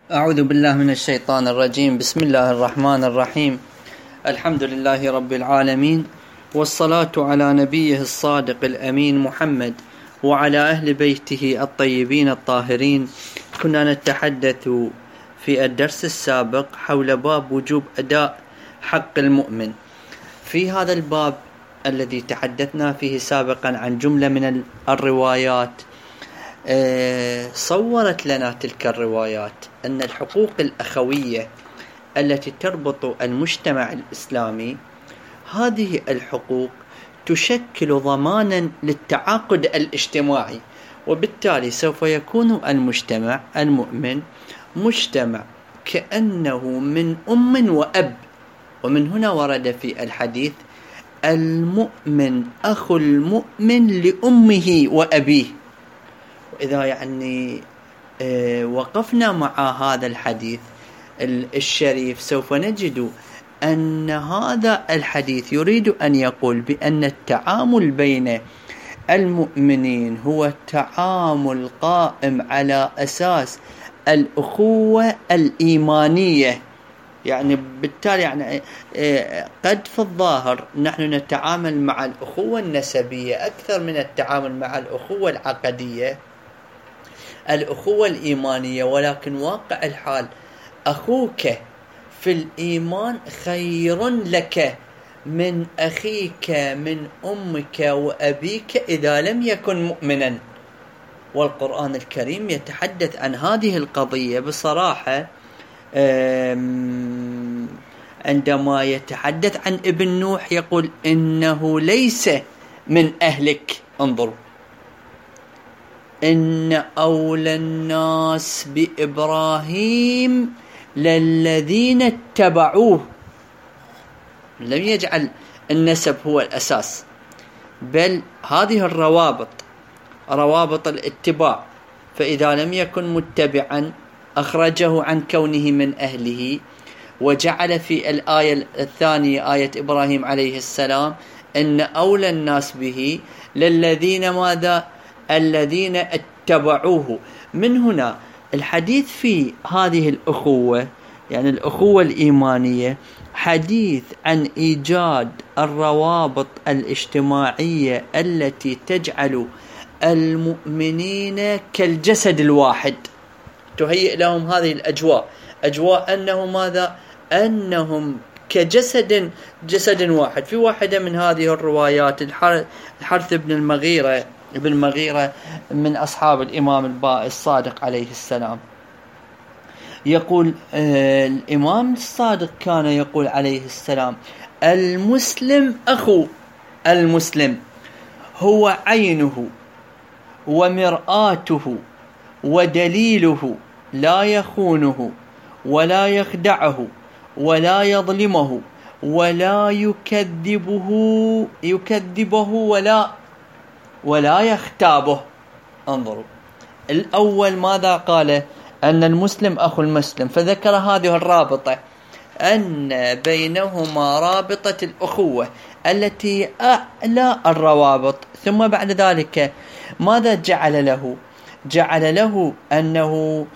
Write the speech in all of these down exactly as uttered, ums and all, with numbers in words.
أعوذ بالله من الشيطان الرجيم. بسم الله الرحمن الرحيم. الحمد لله رب العالمين، والصلاة على نبيه الصادق الأمين محمد وعلى أهل بيته الطيبين الطاهرين. كنا نتحدث في الدرس السابق حول باب وجوب أداء حق المؤمن. في هذا الباب الذي تحدثنا فيه سابقا عن جملة من الروايات، صورت لنا تلك الروايات أن الحقوق الأخوية التي تربط المجتمع الإسلامي، هذه الحقوق تشكل ضمانا للتعاقد الاجتماعي، وبالتالي سوف يكون المجتمع المؤمن مجتمع كأنه من أم وأب. ومن هنا ورد في الحديث: المؤمن أخو المؤمن لأمه وأبيه. وإذا يعني وقفنا مع هذا الحديث الشريف سوف نجد أن هذا الحديث يريد أن يقول بأن التعامل بين المؤمنين هو تعامل قائم على أساس الأخوة الإيمانية. يعني بالتالي يعني قد في الظاهر نحن نتعامل مع الأخوة النسبية أكثر من التعامل مع الأخوة العقدية، الأخوة الإيمانية، ولكن واقع الحال أخوك في الإيمان خير لك من أخيك من أمك وأبيك إذا لم يكن مؤمنا. والقرآن الكريم يتحدث عن هذه القضية بصراحة عندما يتحدث عن ابن نوح يقول: إنه ليس من أهلك. انظروا: إن أولى الناس بإبراهيم للذين اتبعوه. لم يجعل النسب هو الأساس، بل هذه الروابط روابط الاتباع، فإذا لم يكن متبعا أخرجه عن كونه من أهله. وجعل في الآية الثانية آية إبراهيم عليه السلام: إن أولى الناس به للذين ماذا؟ الذين اتبعوه. من هنا الحديث في هذه الأخوة، يعني الأخوة الإيمانية، حديث عن إيجاد الروابط الاجتماعية التي تجعل المؤمنين كالجسد الواحد، تهيئ لهم هذه الأجواء، أجواء أنه ماذا؟ أنهم كجسد جسد واحد. في واحدة من هذه الروايات الحارث بن المغيرة ابن المغيرة من أصحاب الإمام الصادق عليه السلام يقول: آه الإمام الصادق كان يقول عليه السلام: المسلم أخو المسلم، هو عينه ومرآته ودليله، لا يخونه ولا يخدعه ولا يظلمه ولا يكذبه يكذبه ولا ولا يختابه. انظروا، الأول ماذا قال؟ أن المسلم أخو المسلم، فذكر هذه الرابطة أن بينهما رابطة الأخوة التي أعلى الروابط. ثم بعد ذلك ماذا جعل له؟ جعل له أنه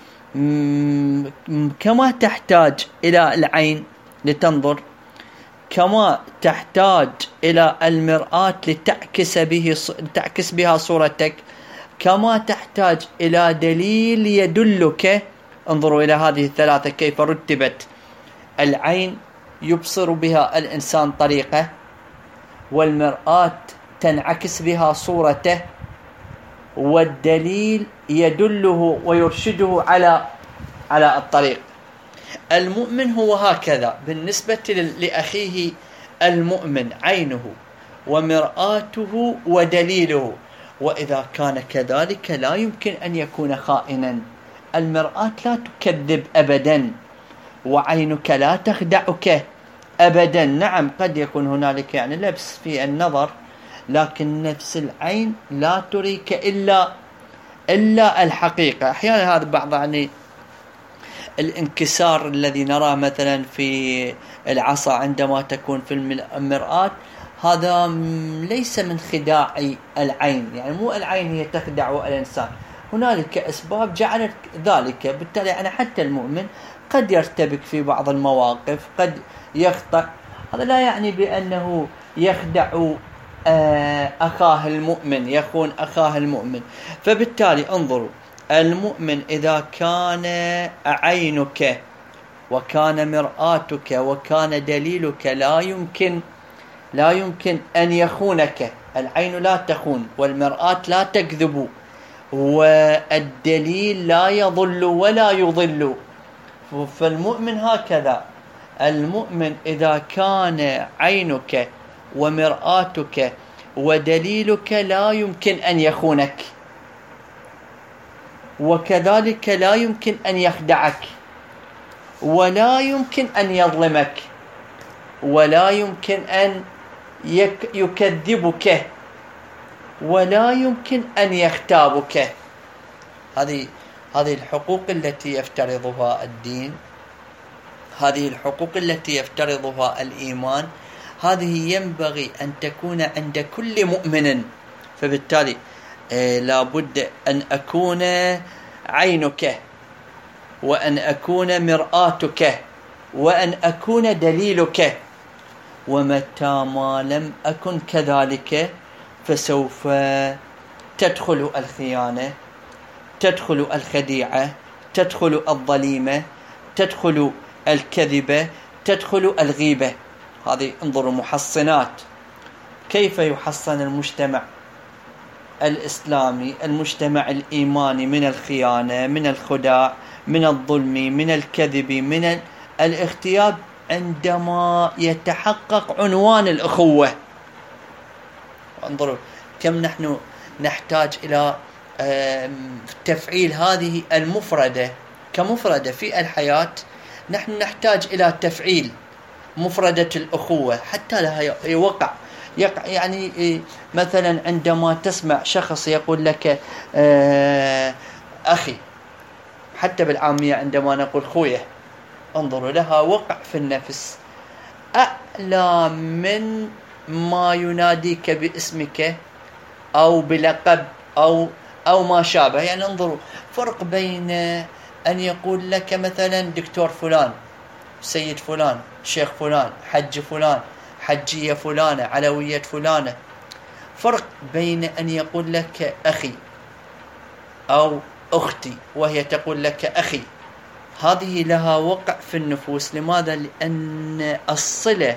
كما تحتاج إلى العين لتنظر، كما تحتاج إلى المرآة لتعكس به تعكس بها صورتك، كما تحتاج إلى دليل يدلك. انظروا إلى هذه الثلاثة كيف رتبت: العين يبصر بها الإنسان طريقه، والمرآة تنعكس بها صورته، والدليل يدله ويرشده على على الطريق. المؤمن هو هكذا بالنسبة لأخيه المؤمن: عينه ومرآته ودليله. وإذا كان كذلك لا يمكن أن يكون خائنا. المرآة لا تكذب أبدا، وعينك لا تخدعك أبدا. نعم، قد يكون هنالك يعني لبس في النظر، لكن نفس العين لا تريك إلا إلا الحقيقة. أحيانا هذا بعض يعني الانكسار الذي نراه مثلا في العصا عندما تكون في المرآة، هذا ليس من خداع العين، يعني مو العين هي تخدع الإنسان، هنالك أسباب جعلت ذلك. بالتالي يعني حتى المؤمن قد يرتبك في بعض المواقف، قد يخطأ. هذا لا يعني بأنه يخدع أخاه المؤمن، يخون أخاه المؤمن. فبالتالي انظروا، المؤمن إذا كان عينك وكان مرآتك وكان دليلك لا يمكن لا يمكن أن يخونك. العين لا تخون، والمرآة لا تكذب، والدليل لا يضل ولا يضل. فالمؤمن هكذا. المؤمن إذا كان عينك ومرآتك ودليلك لا يمكن أن يخونك، وكذلك لا يمكن أن يخدعك، ولا يمكن أن يظلمك، ولا يمكن أن يكذبك، ولا يمكن أن يختابك. هذه هذه الحقوق التي يفترضها الدين، هذه الحقوق التي يفترضها الإيمان، هذه ينبغي أن تكون عند كل مؤمن. فبالتالي آه لابد أن أكون عينك، وأن أكون مرآتك، وأن أكون دليلك. ومتى ما لم أكن كذلك فسوف تدخل الخيانة، تدخل الخديعة، تدخل الظليمة، تدخل الكذبة، تدخل الغيبة. هذه انظروا محصنات. كيف يحصن المجتمع الإسلامي، المجتمع الإيماني، من الخيانة، من الخداع، من الظلم، من الكذب، من الاغتياب؟ عندما يتحقق عنوان الأخوة. انظروا كم نحن نحتاج إلى تفعيل هذه المفردة كمفردة في الحياة. نحن نحتاج إلى تفعيل مفردة الأخوة حتى لها يوقع يقع. يعني مثلا عندما تسمع شخص يقول لك أخي، حتى بالعامية عندما نقول خوية، انظروا لها وقع في النفس أعلى من ما يناديك باسمك أو بلقب أو أو ما شابه. يعني انظروا فرق بين أن يقول لك مثلا دكتور فلان، سيد فلان، شيخ فلان، حج فلان، حجية فلانة، علوية فلانة. فرق بين أن يقول لك أخي أو أختي وهي تقول لك أخي. هذه لها وقع في النفوس. لماذا؟ لأن الصلة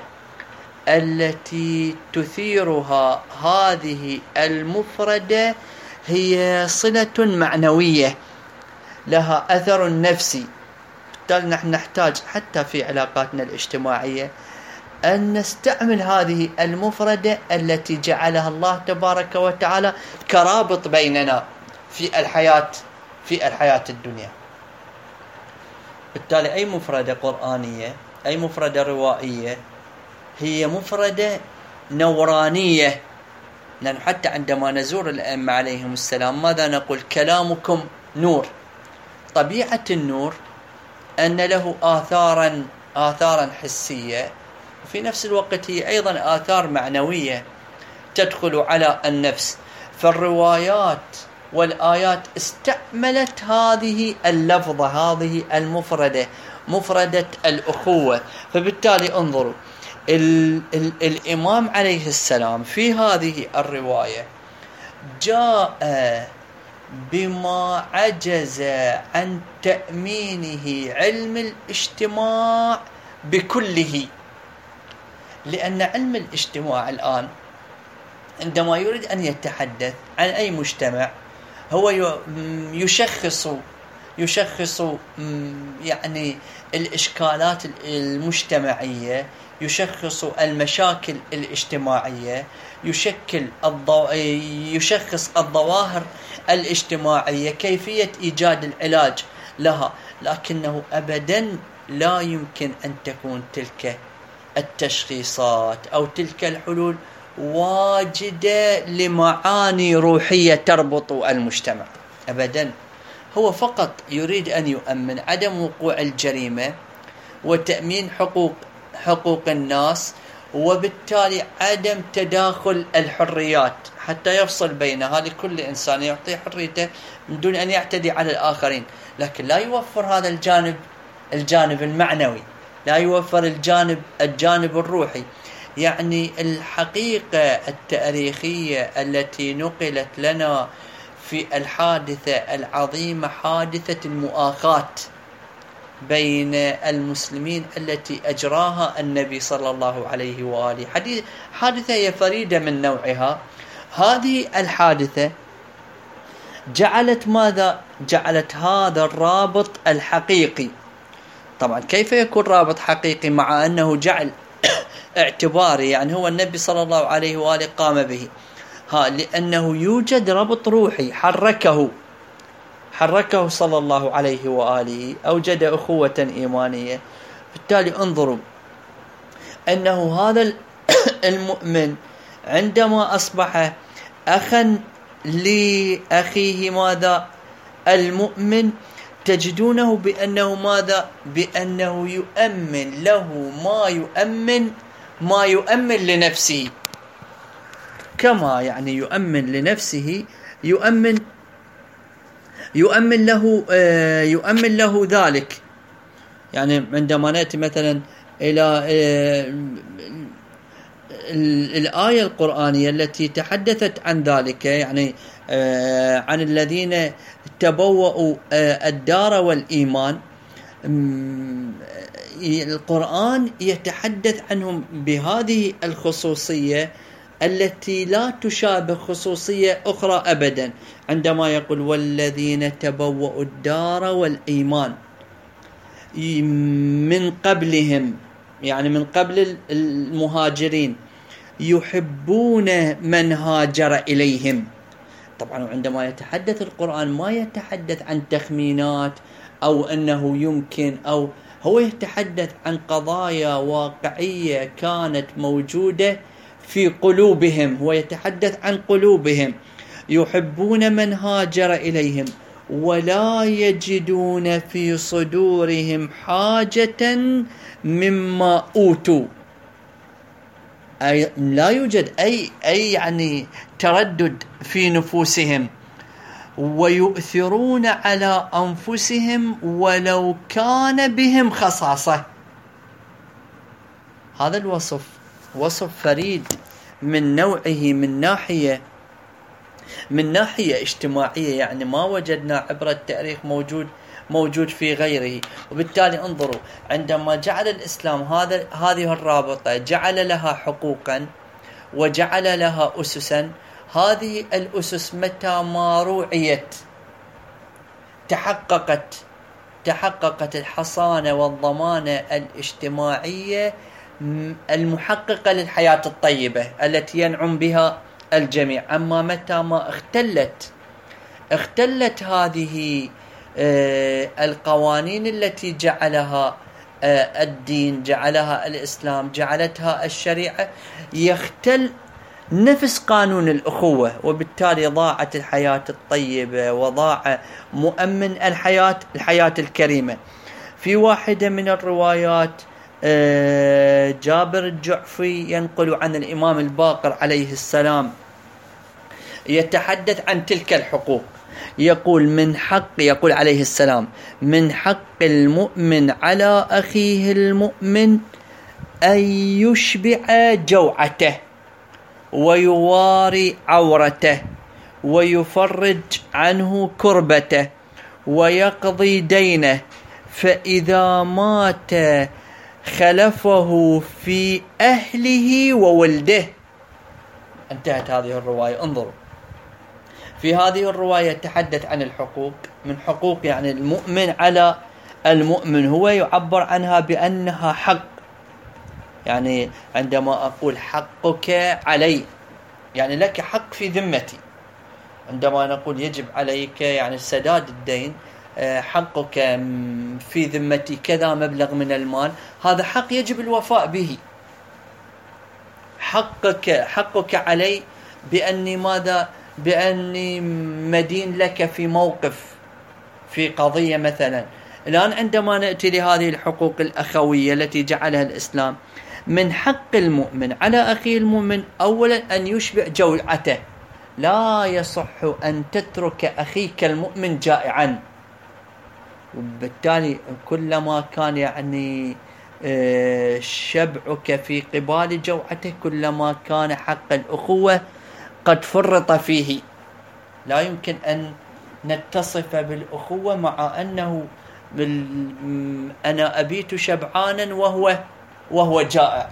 التي تثيرها هذه المفردة هي صلة معنوية لها أثر نفسي. بالتالي نحن نحتاج حتى في علاقاتنا الاجتماعية أن نستعمل هذه المفردة التي جعلها الله تبارك وتعالى كرابط بيننا في الحياة في الحياة الدنيا. بالتالي أي مفردة قرآنية، أي مفردة روائية، هي مفردة نورانية. لأن حتى عندما نزور الأئمة عليهم السلام ماذا نقول؟ كلامكم نور. طبيعة النور أن له آثارا آثارا حسية، وفي نفس الوقت هي أيضا آثار معنوية تدخل على النفس. فالروايات والآيات استعملت هذه اللفظة، هذه المفردة، مفردة الأخوة. فبالتالي انظروا ال ال الإمام عليه السلام في هذه الرواية جاء بما عجز عن تأمينه علم الاجتماع بكله. لأن علم الاجتماع الآن عندما يريد أن يتحدث عن أي مجتمع هو يشخص يشخص يعني الإشكالات المجتمعية، يشخص المشاكل الاجتماعية، يشكل الضو... يشخص الظواهر الاجتماعية، كيفية إيجاد العلاج لها. لكنه أبدا لا يمكن أن تكون تلك التشخيصات أو تلك الحلول واجدة لمعاني روحية تربط المجتمع أبدا. هو فقط يريد أن يؤمن عدم وقوع الجريمة وتأمين حقوق حقوق الناس، وبالتالي عدم تداخل الحريات حتى يفصل بينها لكل إنسان، يعطي حريته من دون أن يعتدي على الآخرين، لكن لا يوفر هذا الجانب الجانب المعنوي، لا يوفر الجانب الجانب الروحي. يعني الحقيقة التاريخية التي نقلت لنا في الحادثة العظيمة، حادثة المؤاخاة بين المسلمين التي أجراها النبي صلى الله عليه وآله، حادثة هي فريدة من نوعها. هذه الحادثة جعلت ماذا؟ جعلت هذا الرابط الحقيقي. طبعا كيف يكون رابط حقيقي مع أنه جعل اعتباري؟ يعني هو النبي صلى الله عليه وآله قام به، ها لأنه يوجد ربط روحي حركه حركه صلى الله عليه وآله، أوجد أخوة إيمانية. بالتالي انظروا أنه هذا المؤمن عندما أصبح أخا لأخيه ماذا؟ المؤمن، تجدونه بأنه ماذا؟ بأنه يؤمن له ما يؤمن ما يؤمن لنفسه، كما يعني يؤمن لنفسه يؤمن يؤمن له آه يؤمن له ذلك. يعني عندما نأتي مثلا إلى آه الآية القرآنية التي تحدثت عن ذلك، يعني آه عن الذين تبوأوا آه الدار والإيمان، القرآن يتحدث عنهم بهذه الخصوصية التي لا تشابه خصوصية أخرى أبدا، عندما يقول والذين تبوأوا الدار والإيمان من قبلهم، يعني من قبل المهاجرين، يحبون من هاجر إليهم. طبعا عندما يتحدث القرآن ما يتحدث عن تخمينات أو أنه يمكن، أو هو يتحدث عن قضايا واقعية كانت موجودة في قلوبهم، هو يتحدث عن قلوبهم. يحبون من هاجر إليهم ولا يجدون في صدورهم حاجة مما أوتوا، أي لا يوجد أي أي يعني تردد في نفوسهم، ويؤثرون على أنفسهم ولو كان بهم خصاصة. هذا الوصف وصف فريد من نوعه من ناحية من ناحية اجتماعية، يعني ما وجدنا عبر التاريخ موجود موجود في غيره. وبالتالي انظروا عندما جعل الإسلام هذا هذه الرابطة، جعل لها حقوقا وجعل لها أسسا. هذه الأسس متى ما روعيت تحققت تحققت الحصانة والضمانة الاجتماعية المحققة للحياة الطيبة التي ينعم بها الجميع. أما متى ما اختلت اختلت هذه القوانين التي جعلها الدين، جعلها الإسلام، جعلتها الشريعة، يختل نفس قانون الأخوة، وبالتالي ضاعت الحياة الطيبة وضاع مؤمن الحياة الحياة الكريمة. في واحدة من الروايات جابر الجعفي ينقل عن الإمام الباقر عليه السلام يتحدث عن تلك الحقوق، يقول من حق يقول عليه السلام من حق المؤمن على أخيه المؤمن أن يشبع جوعته ويواري عورته ويفرج عنه كربته ويقضي دينه، فإذا مات خلفه في أهله وولده. انتهت هذه الرواية. انظروا في هذه الرواية تحدث عن الحقوق، من حقوق يعني المؤمن على المؤمن، هو يعبر عنها بأنها حق. يعني عندما أقول حقك علي، يعني لك حق في ذمتي. عندما نقول يجب عليك يعني سداد الدين، حقك في ذمتي كذا مبلغ من المال، هذا حق يجب الوفاء به. حقك حقك علي بأني ماذا؟ بأني مدين لك في موقف، في قضية مثلا. الآن عندما نأتي لهذه الحقوق الأخوية التي جعلها الإسلام، من حق المؤمن على أخيه المؤمن أولا أن يشبع جوعته، لا يصح أن تترك أخيك المؤمن جائعا. وبالتالي كلما كان يعني شبعك في قبال جوعته كلما كان حق الأخوة قد فرط فيه. لا يمكن أن نتصف بالأخوة مع أنه أنا أبيت شبعانا وهو وهو جائع.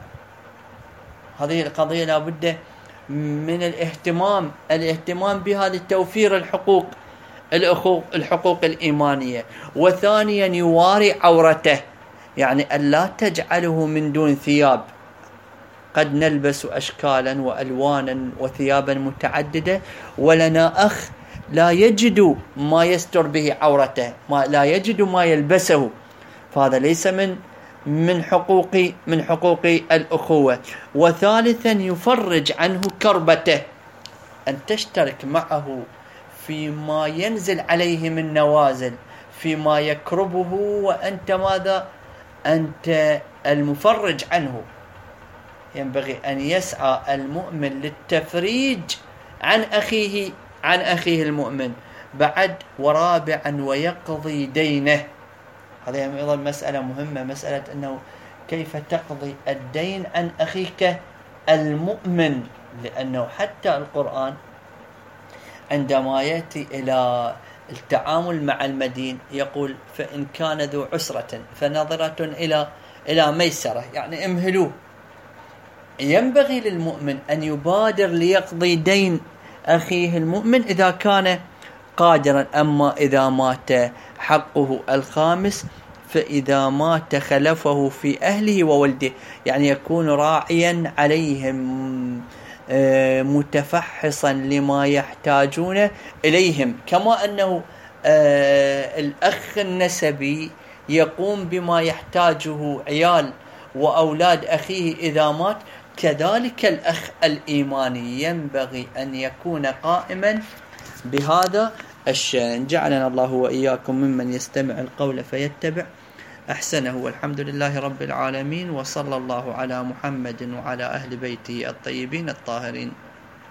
هذه القضية لا بد من الاهتمام الاهتمام بها لتوفير الحقوق الحقوق الحقوق الإيمانية. وثانيا يواري عورته، يعني أن لا تجعله من دون ثياب. قد نلبس أشكالا وألوانا وثيابا متعددة ولنا أخ لا يجد ما يستر به عورته، ما لا يجد ما يلبسه، فهذا ليس من من حقوق من حقوق الأخوة. وثالثا يفرج عنه كربته، أن تشترك معه فيما ينزل عليه من نوازل، فيما يكربه، وأنت ماذا؟ أنت المفرج عنه. ينبغي أن يسعى المؤمن للتفريج عن أخيه عن أخيه المؤمن. بعد ورابعا ويقضي دينه. هذه أيضا مسألة مهمة، مسألة أنه كيف تقضي الدين عن أخيك المؤمن، لأنه حتى القرآن عندما يأتي إلى التعامل مع المدين يقول فإن كان ذو عسرة فنظرة إلى إلى ميسرة، يعني امهلوه. ينبغي للمؤمن أن يبادر ليقضي دين أخيه المؤمن إذا كان قادرا. أما إذا مات حقه الخامس فإذا مات خلفه في أهله وولده، يعني يكون راعيا عليهم متفحصا لما يحتاجون إليهم، كما أنه الأخ النسبي يقوم بما يحتاجه عيال وأولاد أخيه إذا مات، كذلك الأخ الإيماني ينبغي أن يكون قائما بهذا الشأن. جعلنا الله وإياكم ممن يستمع القول فيتبع أحسنه، والحمد لله رب العالمين، وصلى الله على محمد وعلى أهل بيته الطيبين الطاهرين.